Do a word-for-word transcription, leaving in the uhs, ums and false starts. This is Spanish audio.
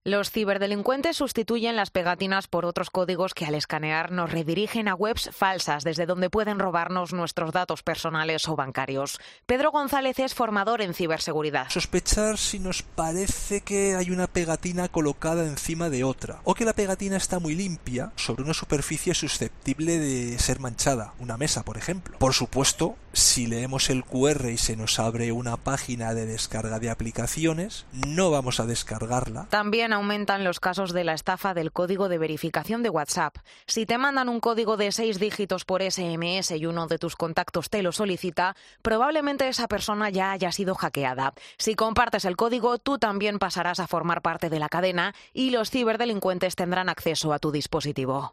Los ciberdelincuentes sustituyen las pegatinas por otros códigos que al escanear nos redirigen a webs falsas desde donde pueden robarnos nuestros datos personales o bancarios. Pedro González es formador en ciberseguridad. Sospechar si nos parece que hay una pegatina colocada encima de otra o que la pegatina está muy limpia sobre una superficie susceptible de ser manchada, una mesa por ejemplo. Por supuesto, si leemos el cu erre y se nos abre una página de descarga de aplicaciones, no vamos a descargarla. También aumentan los casos de la estafa del código de verificación de WhatsApp. Si te mandan un código de seis dígitos por ese eme ese y uno de tus contactos te lo solicita, probablemente esa persona ya haya sido hackeada. Si compartes el código, tú también pasarás a formar parte de la cadena y los ciberdelincuentes tendrán acceso a tu dispositivo.